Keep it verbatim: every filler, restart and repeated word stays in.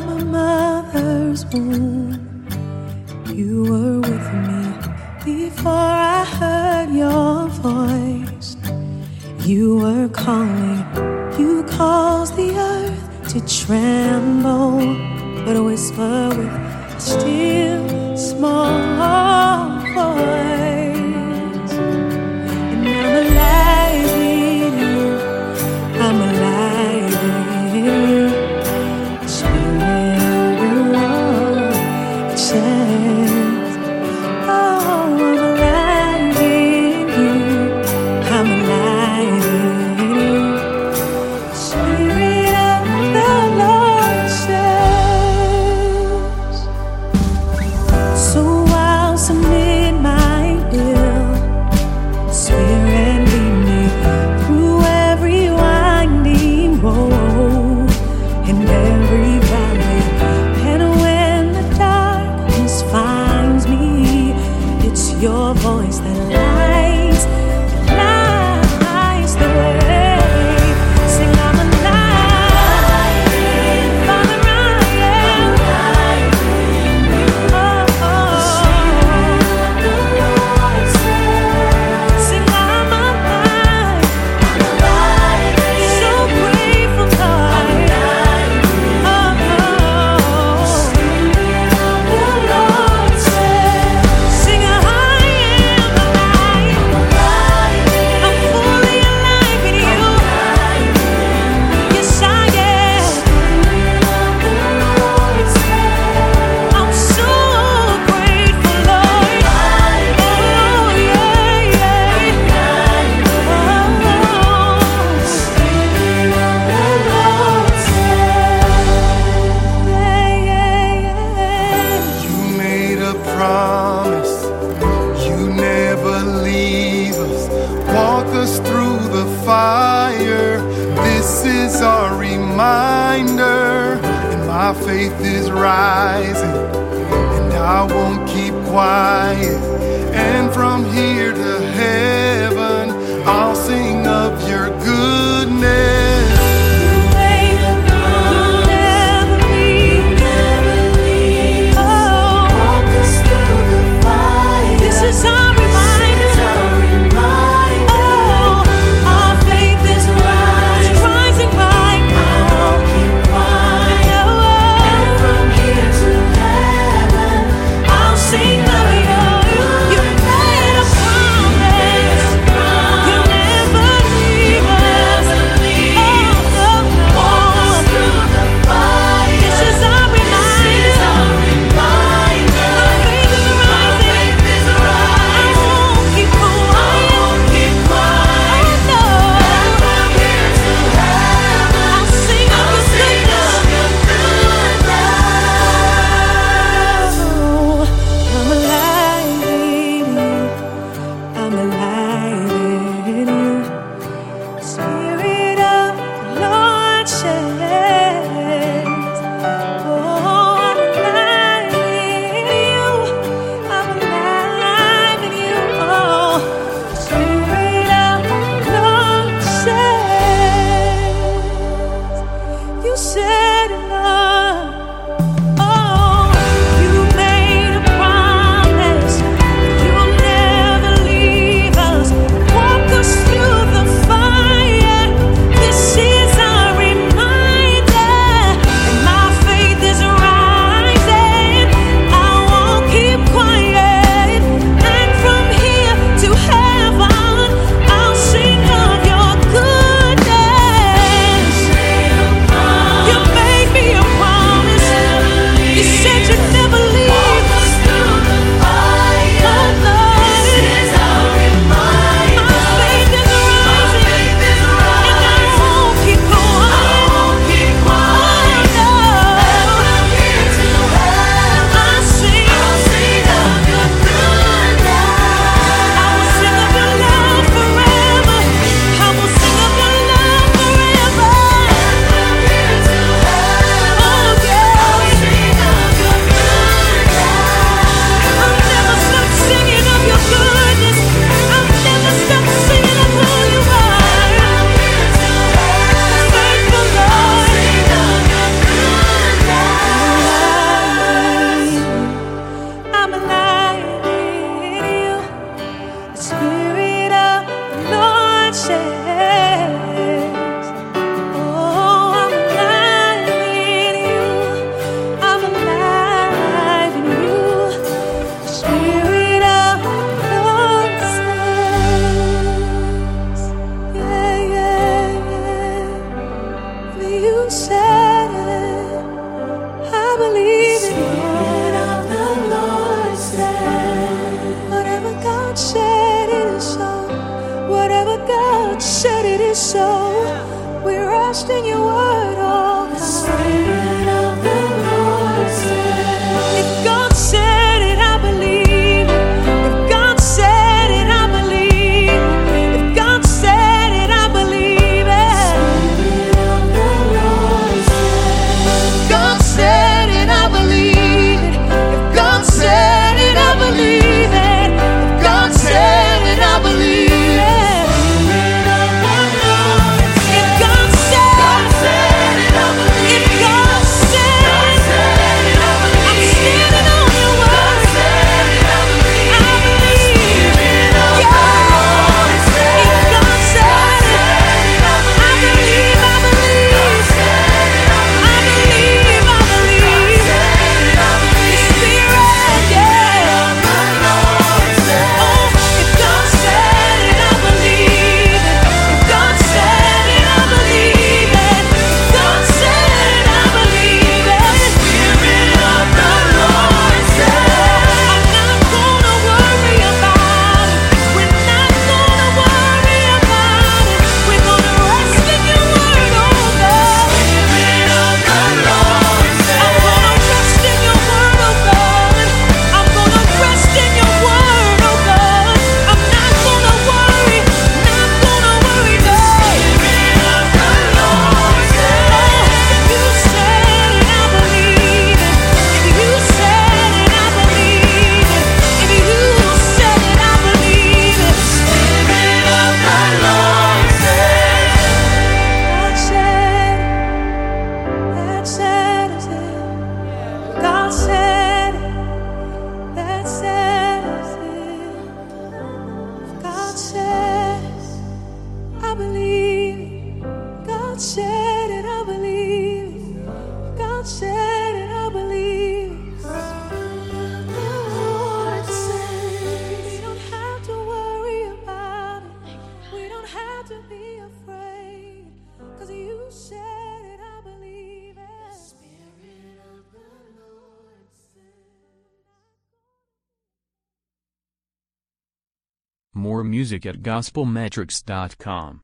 my mother's womb, you were with me before I heard your voice. You were calling, you caused the earth to tremble, but a whisper with a still small voice. And I'm alive in you, I'm alive in you. Spirit of the Lord, it says, oh, I'm alive in you, I'm alive in you. Spirit of the Lord says, so I'll submit my will, Spirit lead me through every winding road and every valley. And when the darkness finds me, it's your voice that lights, lights the way. Sing, I'm alive, Father, I am. Oh, oh. Sing, I'm alive, so grateful, Lord. Oh, oh. Sing, I am alive, I'm fully alive in you. Yes, I am. I'm so grateful, Lord. Oh, yeah, yeah. You made a promise, you never leave us. Walk us through the fire. This is our reminder, and my faith is rising, and I won't keep quiet. And from here to heaven, I'll sing of your goodness. This is our reminder. Oh, our faith is rising, rising right now. And from here to heaven, I'll sing of you. You made a promise. You never leave us. Oh, oh, oh. This is our reminder. Our faith is rising. I won't keep quiet. Oh, no. I'll sing of your goodness. I'm alive in you. I'm alive in you. Spirit of the Lord says, oh, I'm alive in you. I'm alive in you. Oh, Spirit of the Lord says, you said enough. Oh, you made a promise, you'll never leave us. Walk us through the fire. This is our reminder, and my faith is rising. I won't keep quiet. And from here to heaven, I'll sing of your goodness. You made me a promise. You said you'd never leave us. Oh, Lord. My faith is rising, and I won't keep quiet. Oh, no. I'll sing. I will sing of your love forever. I will sing of your love forever. Oh, yeah. believe it. Spirit of the Lord said, whatever God said it is so. Whatever God said it is so. We rest in your word, oh God. The Spirit of the Lord said, if God said it, I believe it. If God said it, I believe it. If God said it, I believe it. Spirit of the Lord said, if God said it, I believe it. If God said it, I believe it. If God said it, I believe it. More music at gospel metrics dot com.